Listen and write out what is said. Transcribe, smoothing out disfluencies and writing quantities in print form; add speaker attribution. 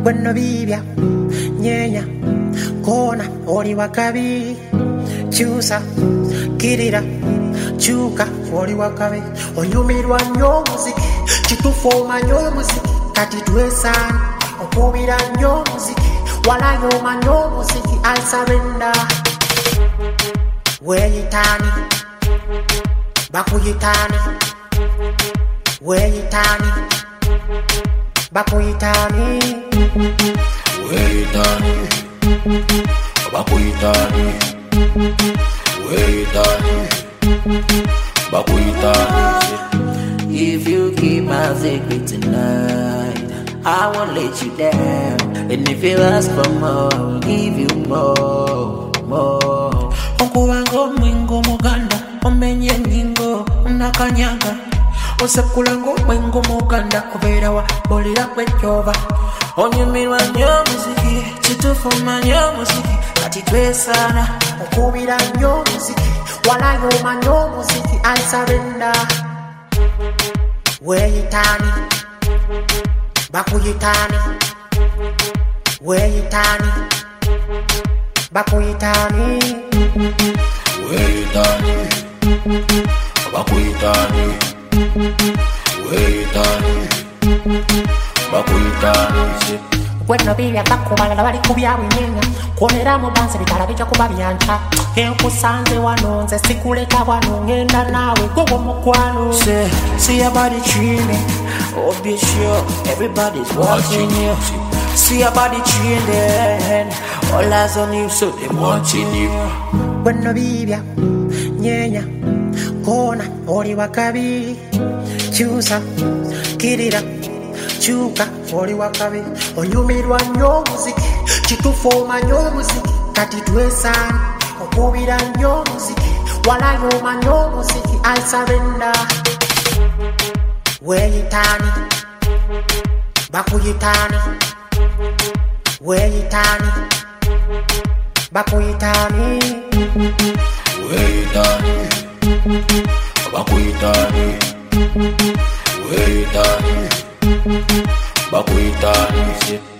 Speaker 1: Bueno bibia, nyenya, kona, oli wakabi, chusa, kirira, chuka, oli wakabi. Onyumirwa nnyo muziki, kitufooma nnyo muziki, kati twesana, okubira nnyo muziki, walayoma nnyo muziki, I surrender. Weyitani, bakuyitani, weyitani, bakuyitani,
Speaker 2: weyitani, bakuyitani, weyitani, bakuyitani.
Speaker 3: If you keep my secret tonight, I won't let you down. And if you ask for more, I'll give you more, more. Okuwango mwingo muganda, omenye nyingo, unakanyaga. Osekulango mwingo muganda, oberawa, bolira kwechova. Onyumirwa nnyo muziki, kitufooma nnyo muziki, kati twesana,
Speaker 1: okubira nnyo muziki, walayoma nnyo muziki, I surrender. Weyitani, bakuyitani, weyitani, bakuyitani,
Speaker 2: weyitani, bakuyitani, weyitani, bakuyitani.
Speaker 1: Bueno bibia bakubala bali kubyawe nyenya, kuonera mu dance bitala bija kuba byancha. Enkusanze wanonze sikuleka wano ngenda nawe gogo mukwano.
Speaker 3: See your body training, oh be sure everybody's watching you. See your body training, all eyes on you, so they watching you.
Speaker 1: Bueno bibia, nyenya, kona, oli wakabi, chusa, kirira, chuka, oli wakabi. Onyumirwa nnyo muziki, kitufooma nnyo muziki, kati twesana, okubira nnyo muziki, walayoma nnyo muziki, I surrender. Weyitani, bakuyitani, weyitani, bakuyitani,
Speaker 2: weyitani, bakuyitani, weyitani, bakuyitani.